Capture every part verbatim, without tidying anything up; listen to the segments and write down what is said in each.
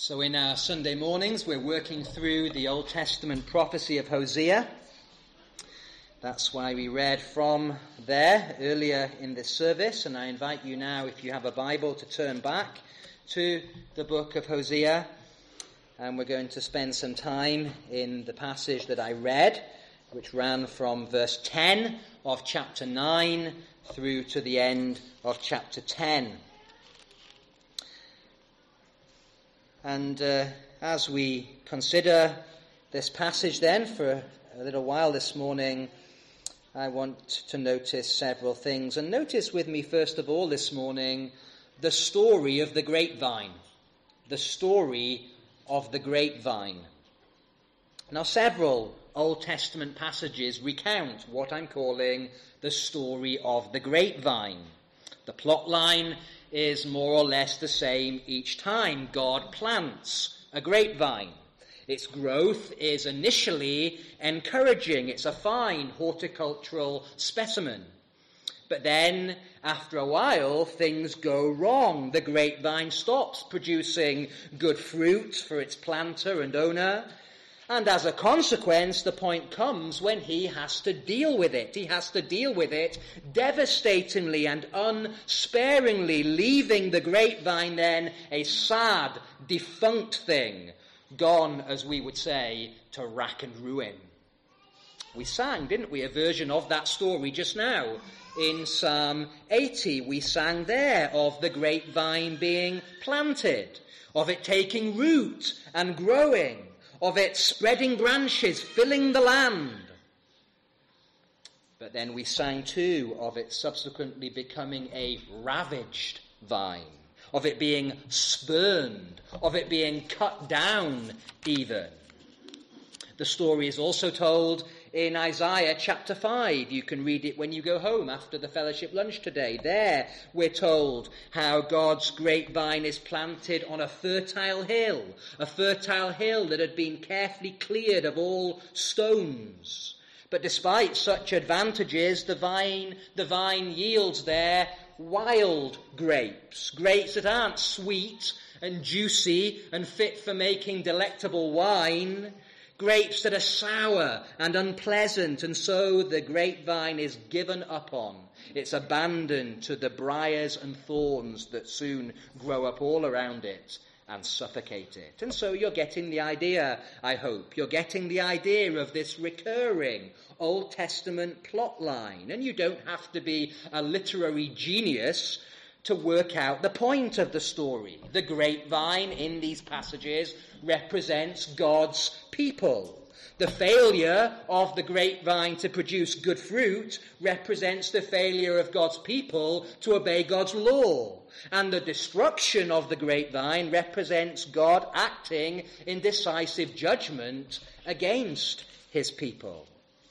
So in our Sunday mornings, we're working through the Old Testament prophecy of Hosea. That's why we read from there earlier in this service, and I invite you now, if you have a Bible, to turn back to the book of Hosea, and we're going to spend some time in the passage that I read, which ran from verse ten of chapter nine through to the end of chapter ten. And uh, as we consider this passage then for a little while this morning, I want to notice several things. And notice with me, first of all, this morning, the story of the grapevine. The story of the grapevine. Now, several Old Testament passages recount what I'm calling the story of the grapevine. The plot line is more or less the same each time God plants a grapevine. Its growth is initially encouraging. It's a fine horticultural specimen. But then, after a while, things go wrong. The grapevine stops producing good fruit for its planter and owner. And as a consequence, the point comes when he has to deal with it. He has to deal with it devastatingly and unsparingly, leaving the grapevine then a sad, defunct thing, gone, as we would say, to rack and ruin. We sang, didn't we, a version of that story just now. In Psalm eighty, we sang there of the grapevine being planted, of it taking root and growing, of it spreading branches, filling the land. But then we sang too of it subsequently becoming a ravaged vine, of it being spurned, of it being cut down even. The story is also told in Isaiah chapter five. You can read it when you go home after the fellowship lunch today. There we're told how God's grapevine is planted on a fertile hill, a fertile hill that had been carefully cleared of all stones. But despite such advantages, the vine, the vine yields there wild grapes, grapes that aren't sweet and juicy and fit for making delectable wine, grapes that are sour and unpleasant, and so the grapevine is given up on. It's abandoned to the briars and thorns that soon grow up all around it and suffocate it. And so you're getting the idea, I hope. You're getting the idea of this recurring Old Testament plot line. And you don't have to be a literary genius to work out the point of the story. The grapevine in these passages represents God's people. The failure of the grapevine to produce good fruit represents the failure of God's people to obey God's law. And the destruction of the grapevine represents God acting in decisive judgment against his people.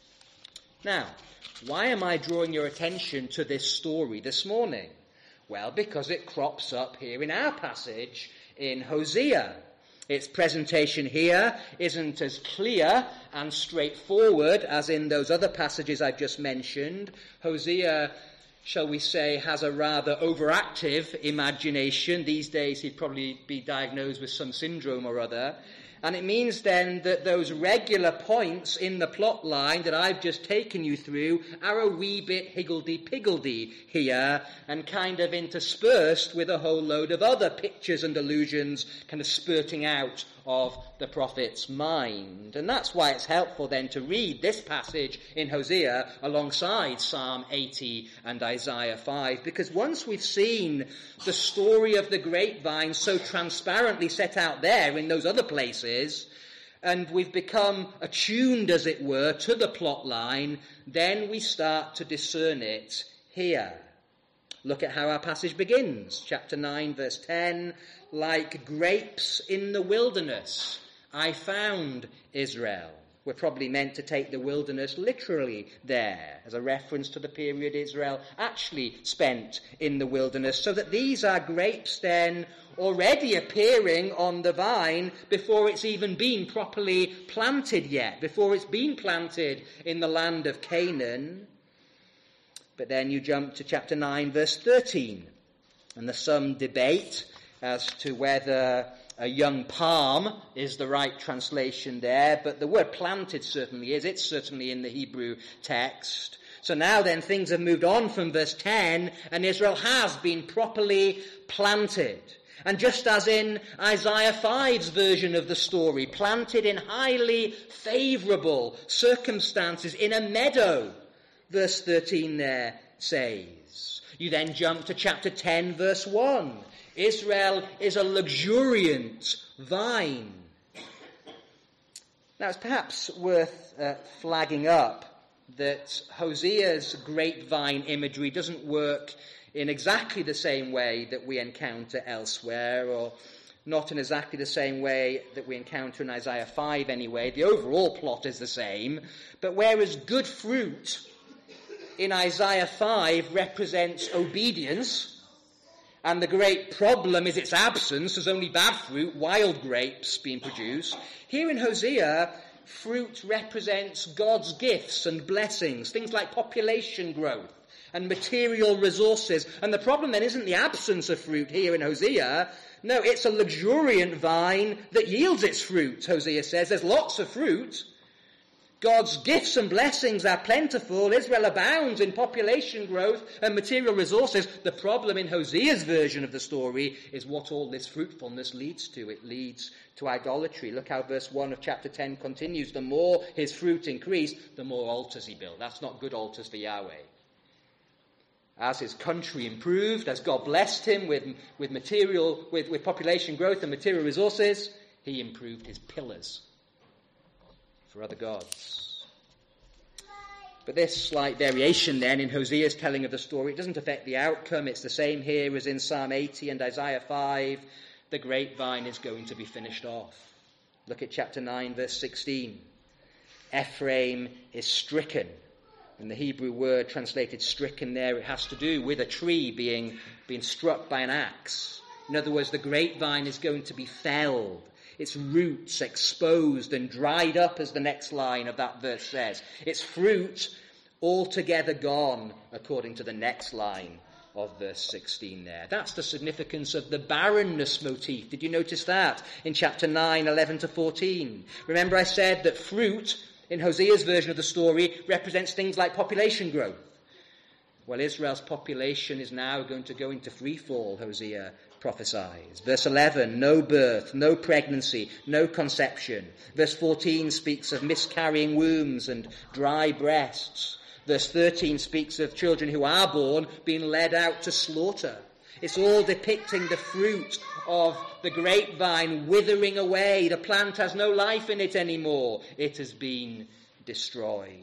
Now, why am I drawing your attention to this story this morning? Well, because it crops up here in our passage in Hosea. Its presentation here isn't as clear and straightforward as in those other passages I've just mentioned. Hosea, shall we say, has a rather overactive imagination. These days he'd probably be diagnosed with some syndrome or other. And it means then that those regular points in the plot line that I've just taken you through are a wee bit higgledy-piggledy here and kind of interspersed with a whole load of other pictures and allusions kind of spurting out of the prophet's mind. And that's why it's helpful then to read this passage in Hosea alongside Psalm eighty and Isaiah five, because once we've seen the story of the grapevine so transparently set out there in those other places, and we've become attuned, as it were, to the plot line, then we start to discern it here. Look at how our passage begins. Chapter nine, verse ten. Like grapes in the wilderness, I found Israel. We're probably meant to take the wilderness literally there, as a reference to the period Israel actually spent in the wilderness, so that these are grapes then already appearing on the vine before it's even been properly planted yet, before it's been planted in the land of Canaan. But then you jump to chapter nine, verse thirteen, and there's some debate as to whether a young palm is the right translation there, but the word planted certainly is. It's certainly in the Hebrew text. So now then things have moved on from verse ten, and Israel has been properly planted. And just as in Isaiah five's version of the story, planted in highly favourable circumstances in a meadow, verse thirteen there says. You then jump to chapter ten, verse one. Israel is a luxuriant vine. Now it's perhaps worth uh, flagging up that Hosea's grapevine imagery doesn't work in exactly the same way that we encounter elsewhere, or not in exactly the same way that we encounter in Isaiah five anyway. The overall plot is the same, but whereas good fruit in Isaiah five represents obedience, and the great problem is its absence, there's only bad fruit, wild grapes being produced, here in Hosea, fruit represents God's gifts and blessings, things like population growth and material resources. And the problem then isn't the absence of fruit here in Hosea. No, it's a luxuriant vine that yields its fruit, Hosea says. There's lots of fruit. God's gifts and blessings are plentiful. Israel abounds in population growth and material resources. The problem in Hosea's version of the story is what all this fruitfulness leads to. It leads to idolatry. Look how verse one of chapter ten continues. The more his fruit increased, the more altars he built. That's not good altars for Yahweh. As his country improved, as God blessed him with, with material, with, with population growth and material resources, he improved his pillars for other gods. But this slight variation then in Hosea's telling of the story, it doesn't affect the outcome. It's the same here as in Psalm eighty and Isaiah five. The grapevine is going to be finished off. Look at chapter nine, verse sixteen. Ephraim is stricken. And the Hebrew word translated stricken there, it has to do with a tree being, being struck by an axe. In other words, the grapevine is going to be felled. Its roots exposed and dried up, as the next line of that verse says. Its fruit altogether gone, according to the next line of verse sixteen there. That's the significance of the barrenness motif. Did you notice that in chapter nine, eleven to fourteen? Remember I said that fruit, in Hosea's version of the story, represents things like population growth. Well, Israel's population is now going to go into free fall, Hosea prophesies. Verse eleven, no birth, no pregnancy, no conception. Verse fourteen speaks of miscarrying wombs and dry breasts. Verse thirteen speaks of children who are born being led out to slaughter. It's all depicting the fruit of the grapevine withering away. The plant has no life in it anymore. It has been destroyed.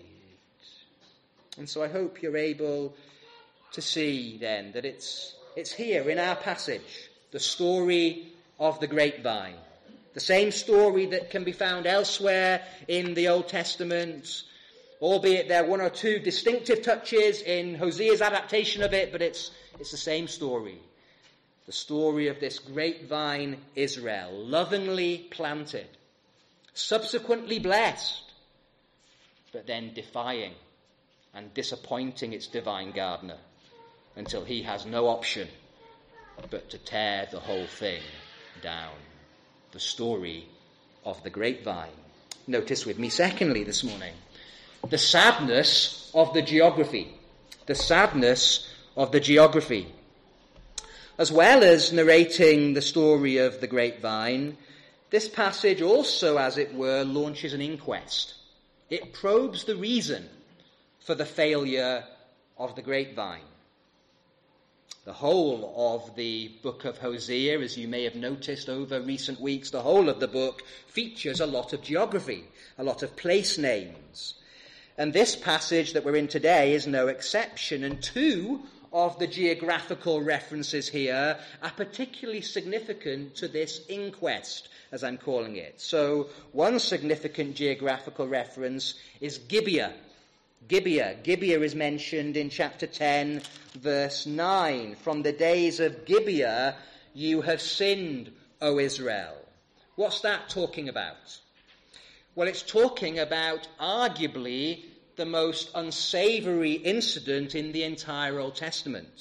And so I hope you're able to see then that it's it's here in our passage, the story of the grapevine. The same story that can be found elsewhere in the Old Testament, albeit there are one or two distinctive touches in Hosea's adaptation of it, but it's it's the same story. The story of this grapevine Israel, lovingly planted, subsequently blessed, but then defying and disappointing its divine gardener until he has no option but to tear the whole thing down. The story of the grapevine. Notice with me, secondly, this morning, the sadness of the geography. The sadness of the geography. As well as narrating the story of the grapevine, this passage also, as it were, launches an inquest. It probes the reason for the failure of the grapevine. The whole of the book of Hosea, as you may have noticed over recent weeks, the whole of the book features a lot of geography, a lot of place names. And this passage that we're in today is no exception. And two of the geographical references here are particularly significant to this inquest, as I'm calling it. So one significant geographical reference is Gibeah. Gibeah. Gibeah is mentioned in chapter ten, verse nine. From the days of Gibeah you have sinned, O Israel. What's that talking about? Well, it's talking about arguably the most unsavory incident in the entire Old Testament.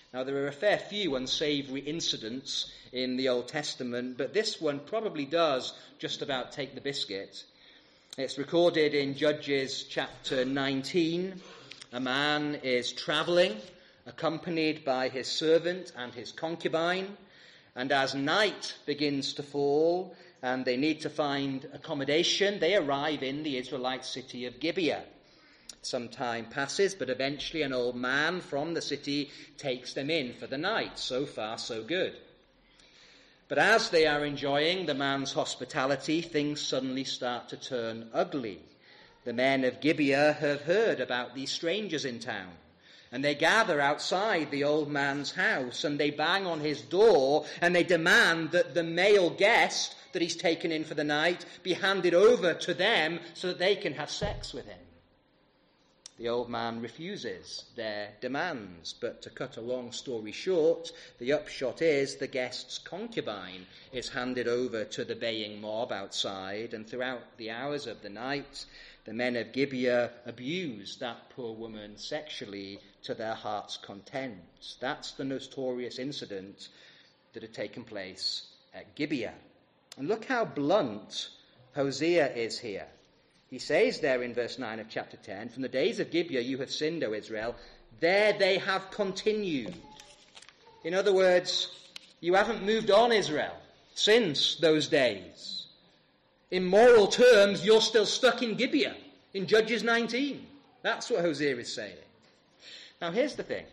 Now, there are a fair few unsavoury incidents in the Old Testament, but this one probably does just about take the biscuit. It's recorded in Judges chapter nineteen. A man is travelling, accompanied by his servant and his concubine, and as night begins to fall and they need to find accommodation, they arrive in the Israelite city of Gibeah. Some time passes, but eventually an old man from the city takes them in for the night. So far, so good. But as they are enjoying the man's hospitality, things suddenly start to turn ugly. The men of Gibeah have heard about these strangers in town, and they gather outside the old man's house, and they bang on his door, and they demand that the male guest that he's taken in for the night be handed over to them so that they can have sex with him. The old man refuses their demands, but to cut a long story short, the upshot is the guest's concubine is handed over to the baying mob outside, and throughout the hours of the night, the men of Gibeah abuse that poor woman sexually to their heart's content. That's the notorious incident that had taken place at Gibeah. And look how blunt Hosea is here. He says there in verse nine of chapter ten, "From the days of Gibeah you have sinned, O Israel. There they have continued." In other words, you haven't moved on, Israel, since those days. In moral terms, you're still stuck in Gibeah, in Judges nineteen. That's what Hosea is saying. Now here's the thing.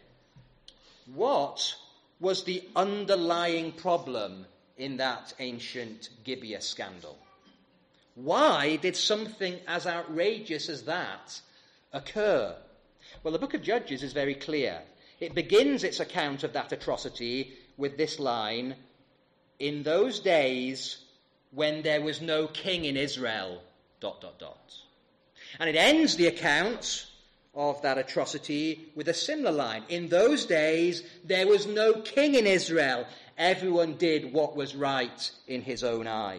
What was the underlying problem in that ancient Gibeah scandal? Why did something as outrageous as that occur? Well, the book of Judges is very clear. It begins its account of that atrocity with this line, "In those days when there was no king in Israel, dot, dot, dot." And it ends the account of that atrocity with a similar line. "In those days there was no king in Israel. Everyone did what was right in his own eyes."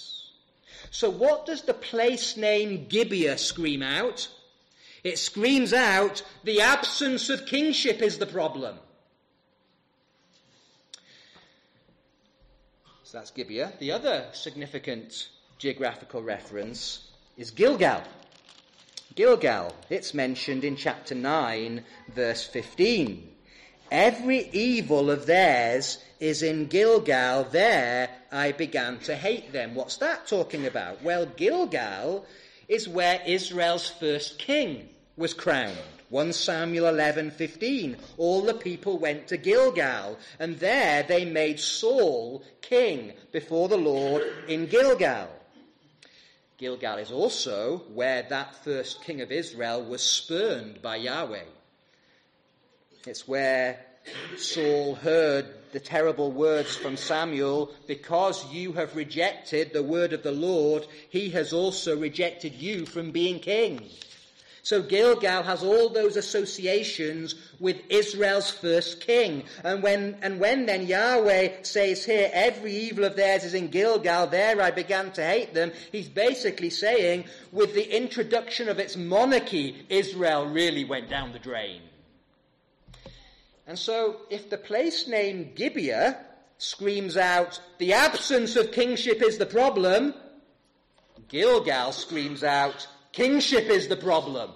So what does the place name Gibeah scream out? It screams out the absence of kingship is the problem. So that's Gibeah. The other significant geographical reference is Gilgal. Gilgal, it's mentioned in chapter nine, verse fifteen. "Every evil of theirs is in Gilgal. There I began to hate them." What's that talking about? Well, Gilgal is where Israel's first king was crowned. First Samuel eleven fifteen. All the people went to Gilgal, and there they made Saul king before the Lord in Gilgal. Gilgal is also where that first king of Israel was spurned by Yahweh. It's where Saul heard the terrible words from Samuel, "Because you have rejected the word of the Lord, he has also rejected you from being king." So Gilgal has all those associations with Israel's first king. And when, and when then Yahweh says here, "Every evil of theirs is in Gilgal, there I began to hate them," he's basically saying, with the introduction of its monarchy, Israel really went down the drain. And so, if the place name Gibeah screams out, "The absence of kingship is the problem," Gilgal screams out, "Kingship is the problem."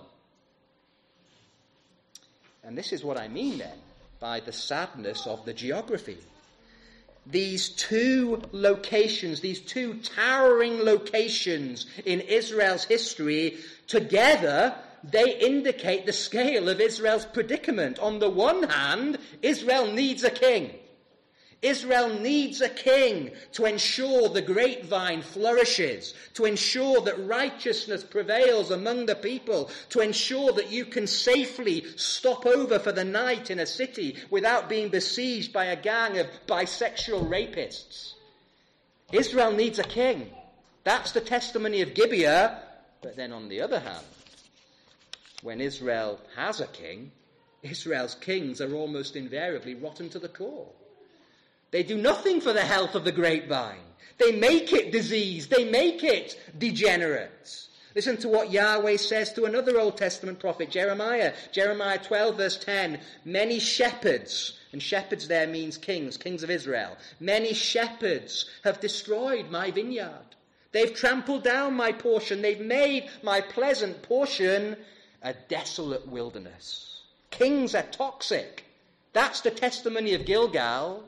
And this is what I mean then by the sadness of the geography. These two locations, these two towering locations in Israel's history, together they indicate the scale of Israel's predicament. On the one hand, Israel needs a king. Israel needs a king to ensure the grapevine flourishes, to ensure that righteousness prevails among the people, to ensure that you can safely stop over for the night in a city without being besieged by a gang of bisexual rapists. Israel needs a king. That's the testimony of Gibeah. But then on the other hand, when Israel has a king, Israel's kings are almost invariably rotten to the core. They do nothing for the health of the grapevine. They make it diseased. They make it degenerate. Listen to what Yahweh says to another Old Testament prophet, Jeremiah. Jeremiah twelve, verse ten. Many shepherds, and shepherds there means kings, kings of Israel. Many shepherds have destroyed my vineyard. They've trampled down my portion. They've made my pleasant portion a desolate wilderness. Kings are toxic. That's the testimony of Gilgal.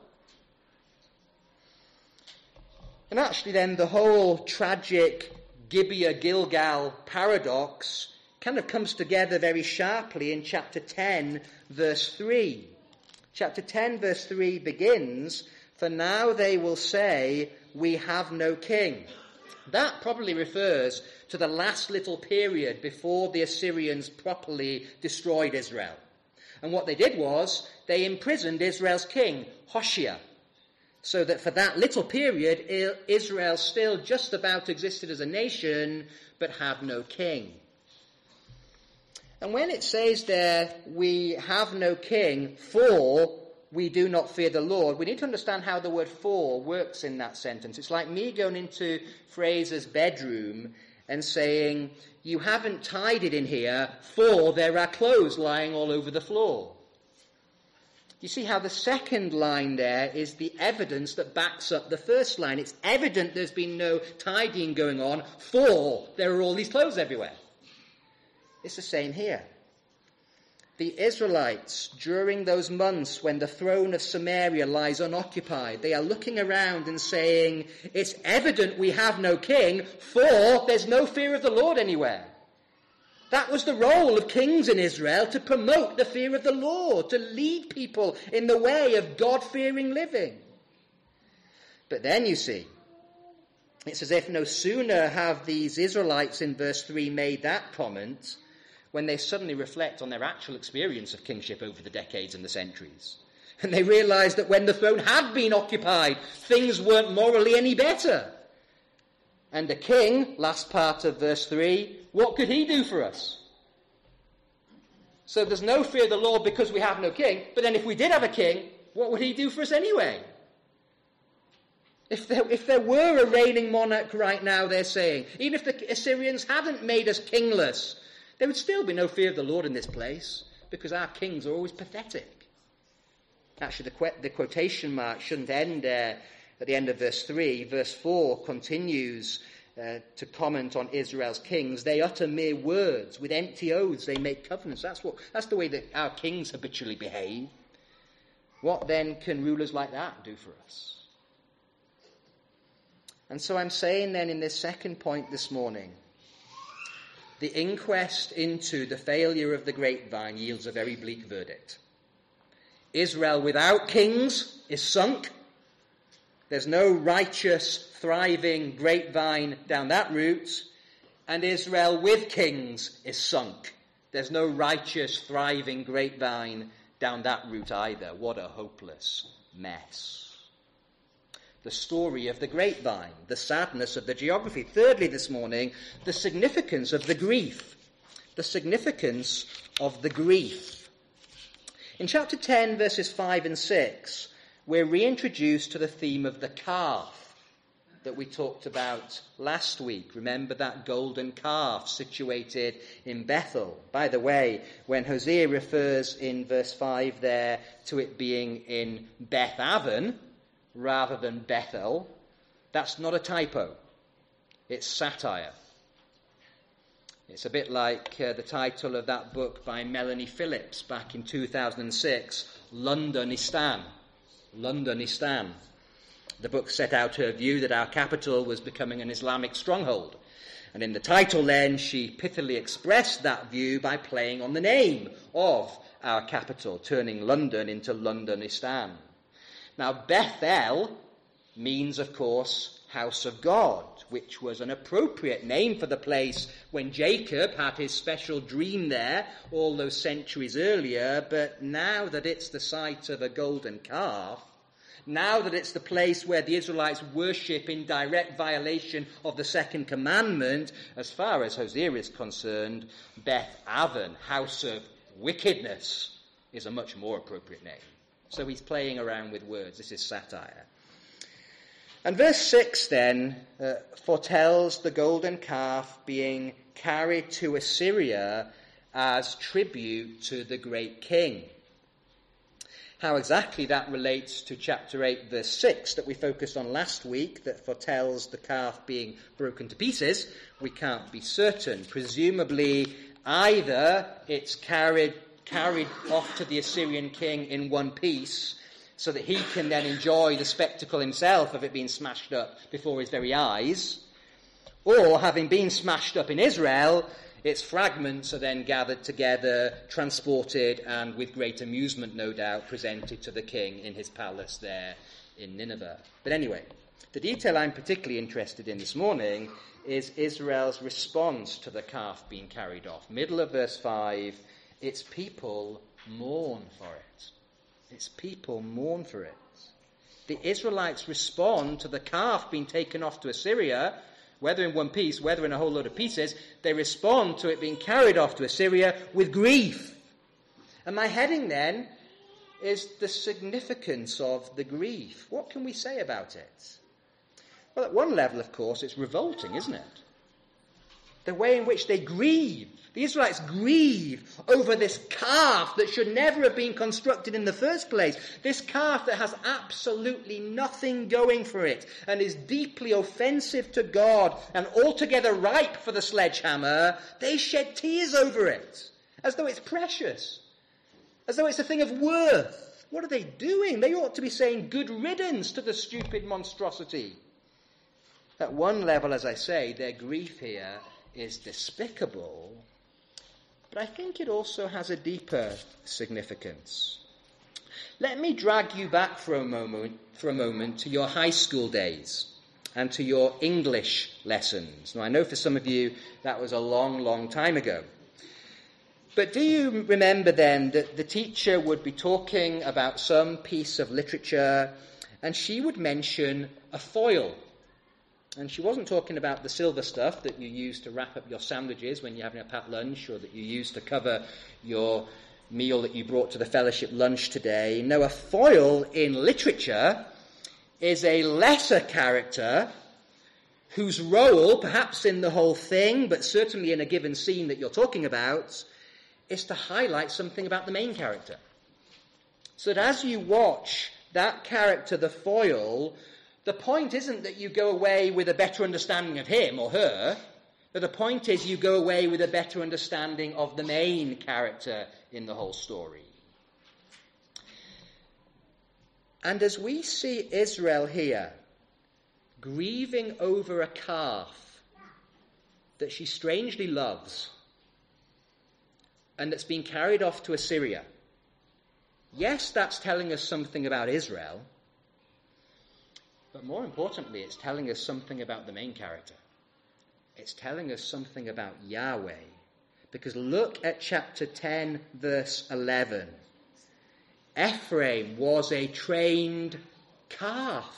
And actually then the whole tragic Gibeah-Gilgal paradox kind of comes together very sharply in chapter ten, verse three. Chapter ten, verse three begins, "For now they will say, we have no king." That probably refers to the last little period before the Assyrians properly destroyed Israel. And what they did was, they imprisoned Israel's king, Hoshea, so that for that little period, Israel still just about existed as a nation, but had no king. And when it says there, we have no king, for we do not fear the Lord, we need to understand how the word for works in that sentence. It's like me going into Fraser's bedroom and saying, you haven't tidied in here, for there are clothes lying all over the floor. You see how the second line there is the evidence that backs up the first line. It's evident there's been no tidying going on, for there are all these clothes everywhere. It's the same here. The Israelites, during those months when the throne of Samaria lies unoccupied, they are looking around and saying, it's evident we have no king, for there's no fear of the Lord anywhere. That was the role of kings in Israel, to promote the fear of the Lord, to lead people in the way of God-fearing living. But then, you see, it's as if no sooner have these Israelites in verse three made that comment, when they suddenly reflect on their actual experience of kingship over the decades and the centuries. And they realize that when the throne had been occupied, things weren't morally any better. And the king, last part of verse three, what could he do for us? So there's no fear of the Lord because we have no king, but then if we did have a king, what would he do for us anyway? If there, if there were a reigning monarch right now, they're saying, even if the Assyrians hadn't made us kingless, there would still be no fear of the Lord in this place, because our kings are always pathetic. Actually, the, qu- the quotation mark shouldn't end there at the end of verse three. Verse four continues uh, to comment on Israel's kings. They utter mere words. With empty oaths they make covenants. That's, what, that's the way that our kings habitually behave. What then can rulers like that do for us? And so I'm saying then in this second point this morning, the inquest into the failure of the grapevine yields a very bleak verdict. Israel without kings is sunk. There's no righteous, thriving grapevine down that route. And Israel with kings is sunk. There's no righteous, thriving grapevine down that route either. What a hopeless mess. The story of the grapevine, the sadness of the geography. Thirdly this morning, the significance of the grief. The significance of the grief. In chapter ten, verses five and six, we're reintroduced to the theme of the calf that we talked about last week. Remember that golden calf situated in Bethel. By the way, when Hosea refers in verse five there to it being in Beth Aven, rather than Bethel, that's not a typo. It's satire. It's a bit like uh, the title of that book by Melanie Phillips back in two thousand six, Londonistan. Londonistan. The book set out her view that our capital was becoming an Islamic stronghold. And in the title then, she pithily expressed that view by playing on the name of our capital, turning London into Londonistan. Now, Bethel means, of course, house of God, which was an appropriate name for the place when Jacob had his special dream there all those centuries earlier. But now that it's the site of a golden calf, now that it's the place where the Israelites worship in direct violation of the second commandment, as far as Hosea is concerned, Beth Aven, house of wickedness, is a much more appropriate name. So he's playing around with words. This is satire. And verse six then uh, foretells the golden calf being carried to Assyria as tribute to the great king. How exactly that relates to chapter eight, verse six, that we focused on last week, that foretells the calf being broken to pieces, we can't be certain. Presumably, either it's carried carried off to the Assyrian king in one piece, so that he can then enjoy the spectacle himself of it being smashed up before his very eyes, or having been smashed up in Israel, its fragments are then gathered together, transported, and with great amusement, no doubt, presented to the king in his palace there in Nineveh. But anyway, the detail I'm particularly interested in this morning is Israel's response to the calf being carried off. Middle of verse five, its people mourn for it. Its people mourn for it. The Israelites respond to the calf being taken off to Assyria, whether in one piece, whether in a whole load of pieces. They respond to it being carried off to Assyria with grief. And my heading then is the significance of the grief. What can we say about it? Well, at one level, of course, it's revolting, isn't it? The way in which they grieve. The Israelites grieve over this calf that should never have been constructed in the first place. This calf that has absolutely nothing going for it and is deeply offensive to God and altogether ripe for the sledgehammer. They shed tears over it as though it's precious, as though it's a thing of worth. What are they doing? They ought to be saying good riddance to the stupid monstrosity. At one level, as I say, their grief here is despicable, but I think it also has a deeper significance. Let me drag you back for a moment, for a moment to your high school days and to your English lessons. Now, I know for some of you that was a long, long time ago. But do you remember then that the teacher would be talking about some piece of literature and she would mention a foil? And she wasn't talking about the silver stuff that you use to wrap up your sandwiches when you're having a packed lunch, or that you use to cover your meal that you brought to the fellowship lunch today. No, a foil in literature is a lesser character whose role, perhaps in the whole thing, but certainly in a given scene that you're talking about, is to highlight something about the main character. So that as you watch that character, the foil, the point isn't that you go away with a better understanding of him or her, but the point is you go away with a better understanding of the main character in the whole story. And as we see Israel here, grieving over a calf that she strangely loves and that's been carried off to Assyria, yes, that's telling us something about Israel. But more importantly, it's telling us something about the main character. It's telling us something about Yahweh. Because look at chapter ten, verse eleven. Ephraim was a trained calf.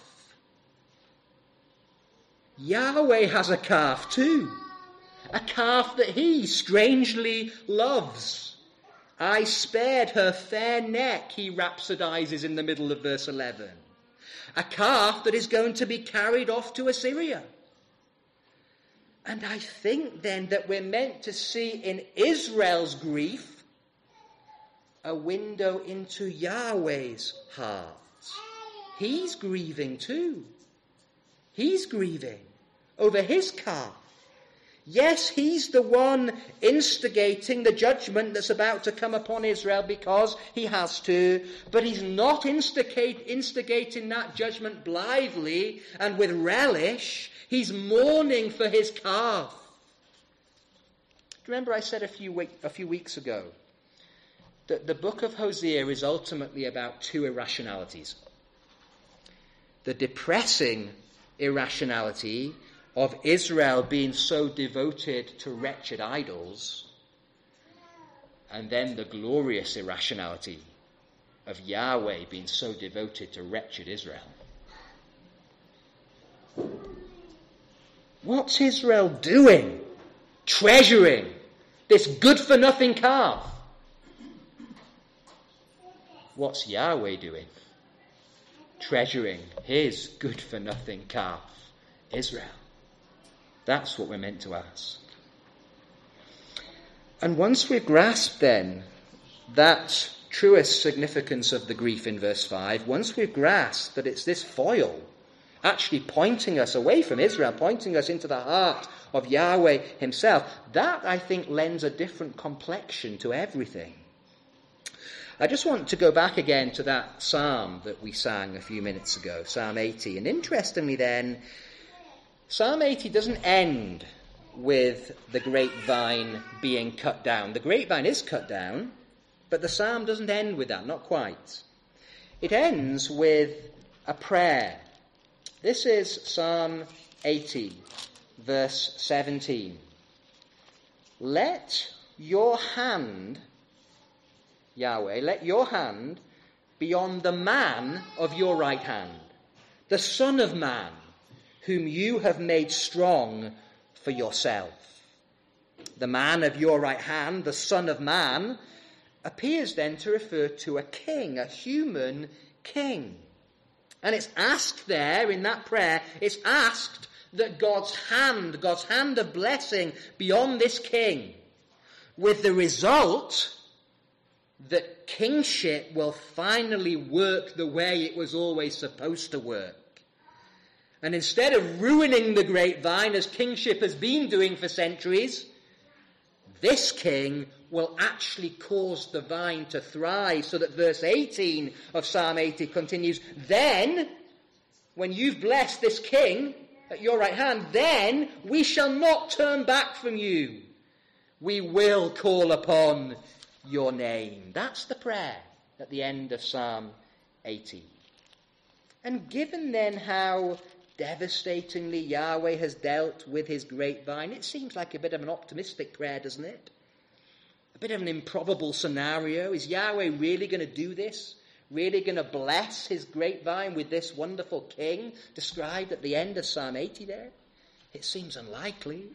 Yahweh has a calf too. A calf that he strangely loves. I spared her fair neck, he rhapsodizes in the middle of verse eleven. A calf that is going to be carried off to Assyria. And I think then that we're meant to see in Israel's grief a window into Yahweh's heart. He's grieving too. He's grieving over his calf. Yes, he's the one instigating the judgment that's about to come upon Israel because he has to, but he's not instigate, instigating that judgment blithely and with relish. He's mourning for his calf. Do you remember I said a few, week, a few weeks ago that the book of Hosea is ultimately about two irrationalities? The depressing irrationality of Israel being so devoted to wretched idols, and then the glorious irrationality of Yahweh being so devoted to wretched Israel. What's Israel doing? Treasuring this good-for-nothing calf. What's Yahweh doing? Treasuring his good-for-nothing calf, Israel. That's what we're meant to ask. And once we've grasped then that truest significance of the grief in verse five, once we've grasped that it's this foil actually pointing us away from Israel, pointing us into the heart of Yahweh himself, that, I think, lends a different complexion to everything. I just want to go back again to that psalm that we sang a few minutes ago, Psalm eighty. And interestingly then, Psalm eighty doesn't end with the grapevine being cut down. The grapevine is cut down, but the psalm doesn't end with that, not quite. It ends with a prayer. This is Psalm eighty, verse seventeen. Let your hand, Yahweh, let your hand be on the man of your right hand, the Son of Man, whom you have made strong for yourself. The man of your right hand, the Son of Man, appears then to refer to a king, a human king. And it's asked there in that prayer, it's asked that God's hand, God's hand of blessing be on this king, with the result that kingship will finally work the way it was always supposed to work. And instead of ruining the grapevine as kingship has been doing for centuries, this king will actually cause the vine to thrive, so that verse eighteen of Psalm eighty continues, then, when you've blessed this king at your right hand, then we shall not turn back from you. We will call upon your name. That's the prayer at the end of Psalm eighty. And given then how devastatingly Yahweh has dealt with his grapevine, it seems like a bit of an optimistic prayer, doesn't it? A bit of an improbable scenario. Is Yahweh really going to do this? Really going to bless his grapevine with this wonderful king described at the end of Psalm eighty there? It seems unlikely.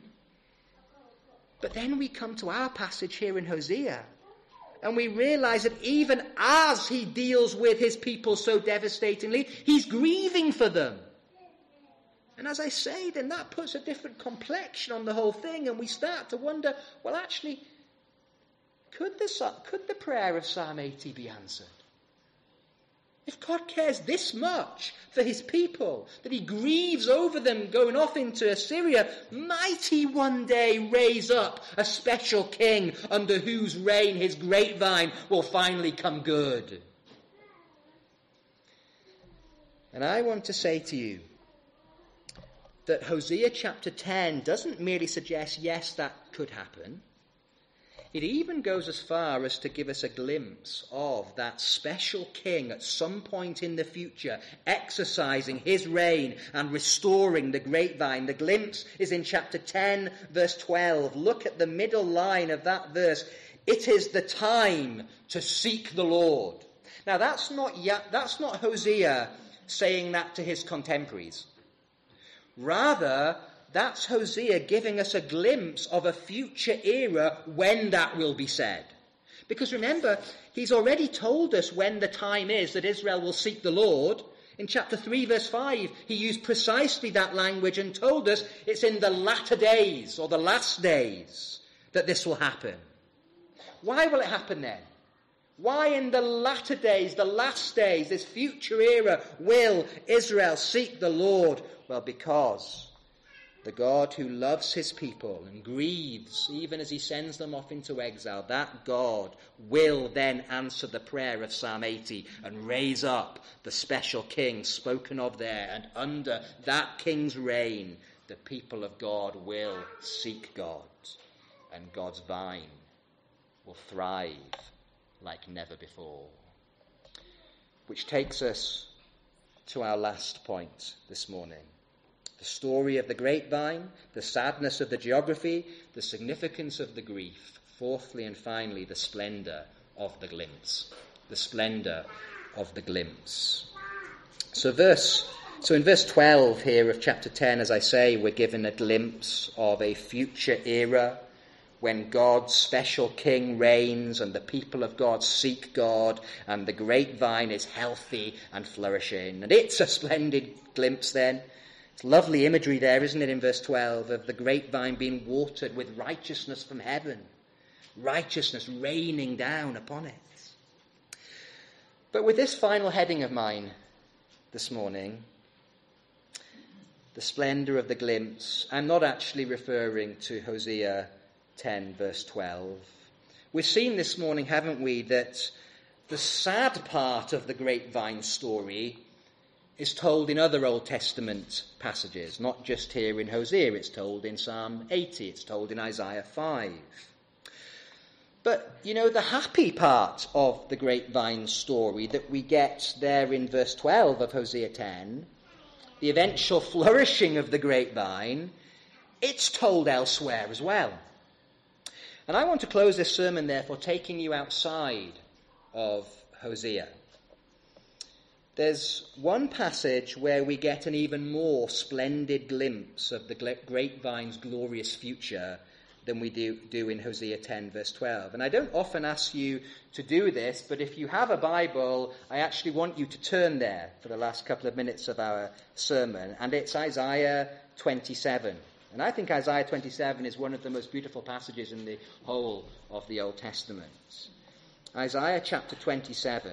But then we come to our passage here in Hosea, and we realize that even as he deals with his people so devastatingly, he's grieving for them. And as I say, then that puts a different complexion on the whole thing, and we start to wonder, well, actually, could the, could the prayer of Psalm eighty be answered? If God cares this much for his people, that he grieves over them going off into Assyria, might he one day raise up a special king under whose reign his grapevine will finally come good? And I want to say to you that Hosea chapter ten doesn't merely suggest, yes, that could happen. It even goes as far as to give us a glimpse of that special king at some point in the future exercising his reign and restoring the grapevine. The glimpse is in chapter ten, verse twelve. Look at the middle line of that verse. It is the time to seek the Lord. Now that's not, that's not Hosea saying that to his contemporaries. Rather, that's Hosea giving us a glimpse of a future era when that will be said. Because remember, he's already told us when the time is that Israel will seek the Lord. In chapter three, verse five, he used precisely that language and told us it's in the latter days, or the last days, that this will happen. Why will it happen then? Why in the latter days, the last days, this future era, will Israel seek the Lord? Well, because the God who loves his people and grieves even as he sends them off into exile, that God will then answer the prayer of Psalm eighty and raise up the special king spoken of there. And under that king's reign, the people of God will seek God, and God's vine will thrive like never before. Which takes us to our last point this morning. The story of the grapevine, the sadness of the geography, the significance of the grief. Fourthly and finally, the splendor of the glimpse. The splendor of the glimpse. So verse, so in verse twelve here of chapter ten, as I say, we're given a glimpse of a future era when God's special king reigns and the people of God seek God and the grapevine is healthy and flourishing. And it's a splendid glimpse then. It's lovely imagery there, isn't it, in verse twelve, of the grapevine being watered with righteousness from heaven. righteousness raining down upon it. But with this final heading of mine this morning, the splendour of the glimpse, I'm not actually referring to Hosea ten verse twelve. We've seen this morning, haven't we, that the sad part of the grapevine story is told in other Old Testament passages, not just here in Hosea. It's told in Psalm eighty, it's told in Isaiah five. But, you know, the happy part of the grapevine story that we get there in verse twelve of Hosea ten, the eventual flourishing of the grapevine, it's told elsewhere as well. And I want to close this sermon, therefore, taking you outside of Hosea. There's one passage where we get an even more splendid glimpse of the grapevine's glorious future than we do, do in Hosea ten verse twelve. And I don't often ask you to do this, but if you have a Bible, I actually want you to turn there for the last couple of minutes of our sermon. And it's Isaiah twenty-seven. And I think Isaiah twenty-seven is one of the most beautiful passages in the whole of the Old Testament. Isaiah chapter twenty-seven.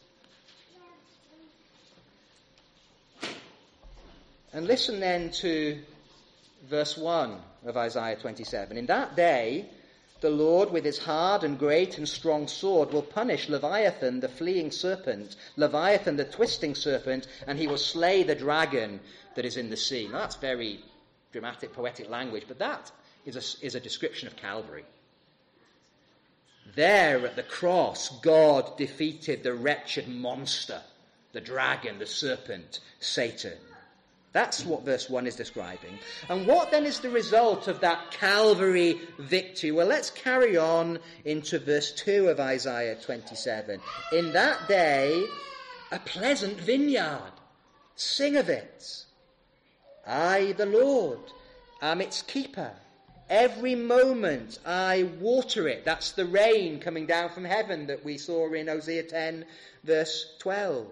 And listen then to verse one of Isaiah twenty-seven. In that day, the Lord with his hard and great and strong sword will punish Leviathan, the fleeing serpent, Leviathan, the twisting serpent, and he will slay the dragon that is in the sea. Now, that's very dramatic, poetic language, but that is a, is a description of Calvary. There at the cross, God defeated the wretched monster, the dragon, the serpent, Satan. That's what verse one is describing. And what then is the result of that Calvary victory? Well, let's carry on into verse two of Isaiah twenty-seven. In that day, a pleasant vineyard. Sing of it. I, the Lord, am its keeper. Every moment I water it. That's the rain coming down from heaven that we saw in Hosea ten, verse twelve.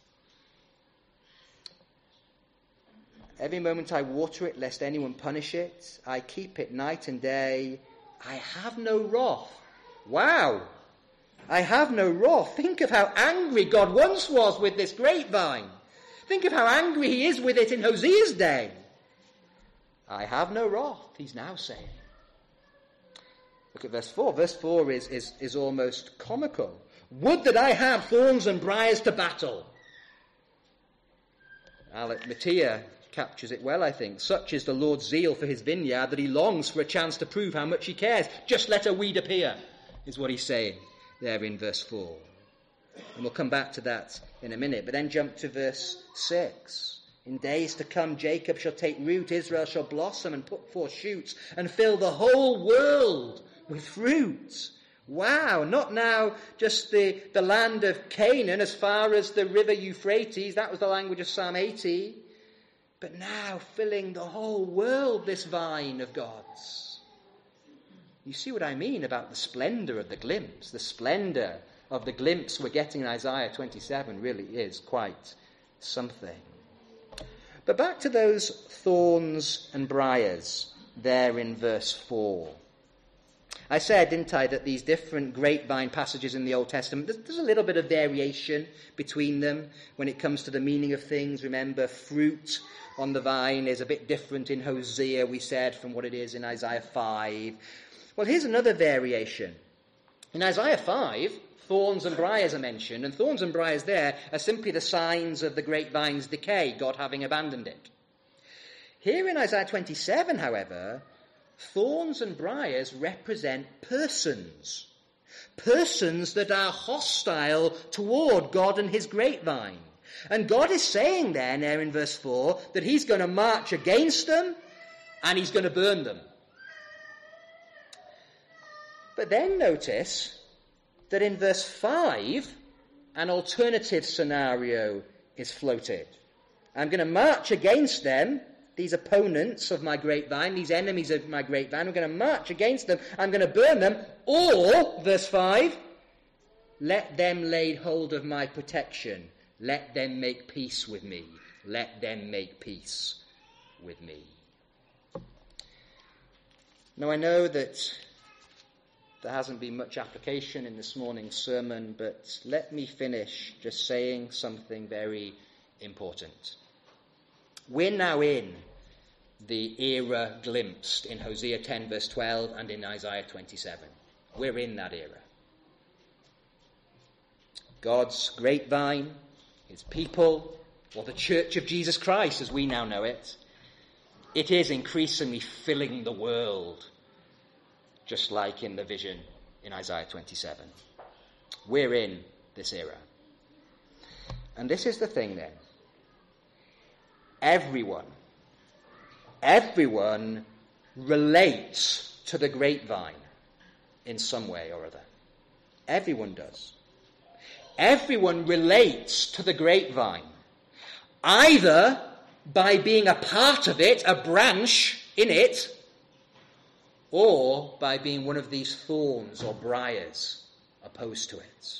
Every moment I water it, lest anyone punish it. I keep it night and day. I have no wrath. Wow! I have no wrath. Think of how angry God once was with this grapevine. Think of how angry he is with it in Hosea's day. I have no wrath, he's now saying. Look at verse four. Verse four is, is, is almost comical. Would that I had thorns and briars to battle. Alec Mattia captures it well, I think. Such is the Lord's zeal for his vineyard that he longs for a chance to prove how much he cares. Just let a weed appear, is what he's saying there in verse four. And we'll come back to that in a minute. But then jump to verse six. In days to come, Jacob shall take root, Israel shall blossom and put forth shoots, and fill the whole world with fruit. Wow, not now just the, the land of Canaan as far as the river Euphrates. That was the language of Psalm eighty. But now filling the whole world, this vine of God's. You see what I mean about the splendour of the glimpse. The splendour of the glimpse we're getting in Isaiah twenty-seven really is quite something. But back to those thorns and briars there in verse four. I said, didn't I, that these different grapevine passages in the Old Testament, there's, there's a little bit of variation between them when it comes to the meaning of things. Remember, fruit on the vine is a bit different in Hosea, we said, from what it is in Isaiah five. Well, here's another variation. In Isaiah five, thorns and briars are mentioned, and thorns and briars there are simply the signs of the grapevine's decay, God having abandoned it. Here in Isaiah twenty-seven, however, thorns and briars represent persons. Persons that are hostile toward God and his grapevine. And God is saying there, now in verse four, that he's going to march against them and he's going to burn them. But then notice that in verse five, an alternative scenario is floated. I'm going to march against them, these opponents of my grapevine, these enemies of my grapevine. I'm going to march against them. I'm going to burn them. Or, verse five, let them lay hold of my protection. Let them make peace with me. Let them make peace with me. Now, I know that There hasn't been much application in this morning's sermon, but let me finish just saying something very important. We're now in the era glimpsed in Hosea ten verse twelve and in Isaiah twenty-seven. We're in that era. God's grapevine, his people, or the Church of Jesus Christ as we now know it, it is increasingly filling the world, just like in the vision in Isaiah twenty-seven. We're in this era. And this is the thing then. Everyone, everyone relates to the grapevine in some way or other. Everyone does. Everyone relates to the grapevine, either by being a part of it, a branch in it, or by being one of these thorns or briars opposed to it.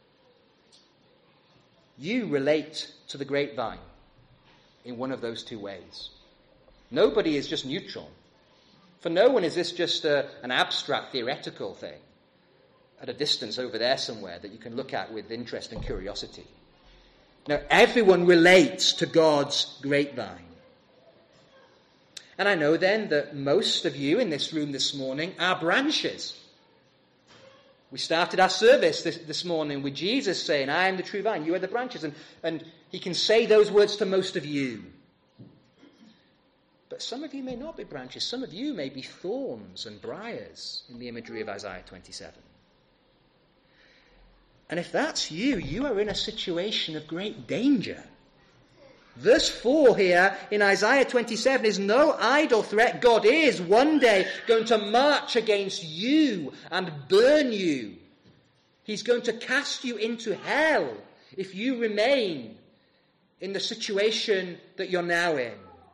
You relate to the grapevine in one of those two ways. Nobody is just neutral. For no one is this just a, an abstract theoretical thing at a distance over there somewhere that you can look at with interest and curiosity. No, everyone relates to God's grapevine. And I know then that most of you in this room this morning are branches. We started our service this, this morning with Jesus saying, I am the true vine, you are the branches. And, and he can say those words to most of you. But some of you may not be branches. Some of you may be thorns and briars in the imagery of Isaiah twenty-seven. And if that's you, you are in a situation of great danger. Verse four here in Isaiah twenty-seven is no idle threat. God is one day going to march against you and burn you. He's going to cast you into hell if you remain in the situation that you're now in.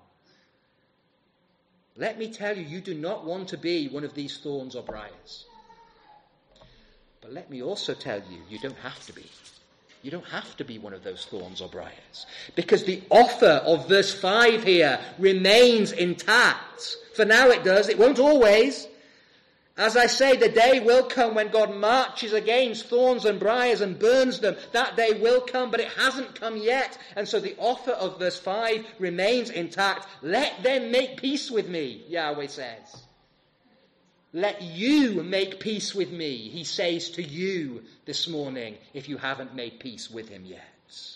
Let me tell you, you do not want to be one of these thorns or briars. But let me also tell you, you don't have to be. You don't have to be one of those thorns or briars. Because the offer of verse five here remains intact. For now it does. It won't always. As I say, the day will come when God marches against thorns and briars and burns them. That day will come, but it hasn't come yet. And so the offer of verse five remains intact. Let them make peace with me, Yahweh says. Let you make peace with me, he says to you this morning, if you haven't made peace with him yet.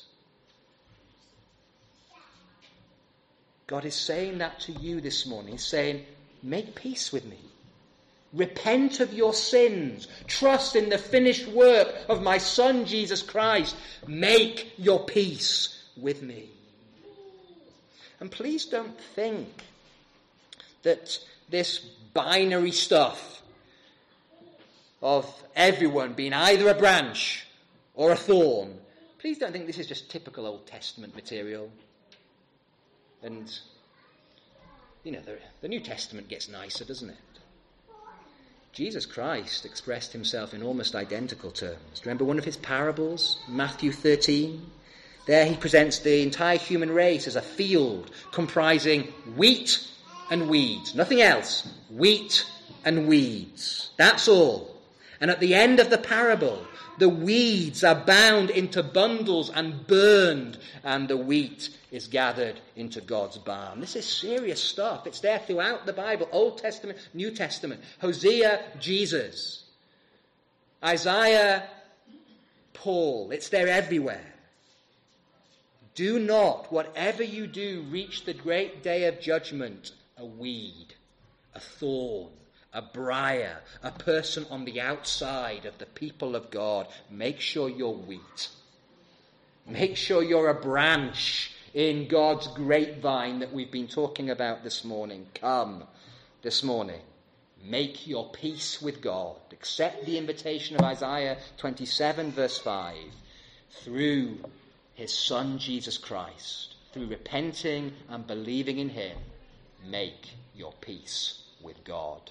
God is saying that to you this morning. He's saying, make peace with me. Repent of your sins. Trust in the finished work of my Son, Jesus Christ. Make your peace with me. And please don't think that this binary stuff of everyone being either a branch or a thorn, please don't think this is just typical Old Testament material. And, you know, the, the New Testament gets nicer, doesn't it? Jesus Christ expressed himself in almost identical terms. Remember one of his parables, Matthew thirteen? There he presents the entire human race as a field comprising wheat and weeds. Nothing else. Wheat and weeds. That's all. And at the end of the parable, the weeds are bound into bundles and burned, and the wheat is gathered into God's barn. This is serious stuff. It's there throughout the Bible, Old Testament, New Testament. Hosea, Jesus. Isaiah, Paul. It's there everywhere. Do not, whatever you do, reach the great day of judgment a weed, a thorn, a briar, a person on the outside of the people of God. Make sure you're wheat. Make sure you're a branch in God's grapevine that we've been talking about this morning. Come this morning. Make your peace with God. Accept the invitation of Isaiah twenty-seven verse five. Through his Son Jesus Christ, through repenting and believing in him, make your peace with God.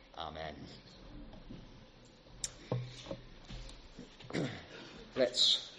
Amen. Let's